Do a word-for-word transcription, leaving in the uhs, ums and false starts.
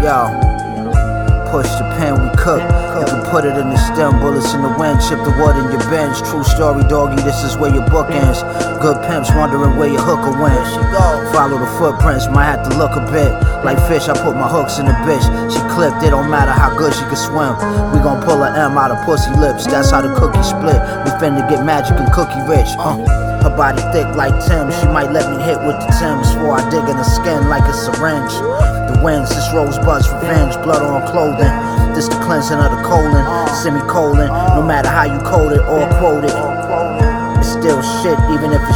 Yo, push the pen, we cook. You can put it in the stem, bullets in the wind, chip the wood in your bench. True story, doggy, this is where your book ends. Good pimps wondering where your hooker went. Follow the footprints, might have to look a bit like fish. I put my hooks in the bitch, she clipped. It don't matter how good she can swim. We gon' pull a M out of pussy lips. That's how the cookie split. We finna get magic and cookie rich. Uh. Her body thick like Tim. She might let me hit with the Timbs before I dig in her skin like a syringe. The winds, this rosebud's revenge. Blood on clothing, this the cleansing of the colon. Semicolon, no matter how you code it or quote it, it's still shit even if it's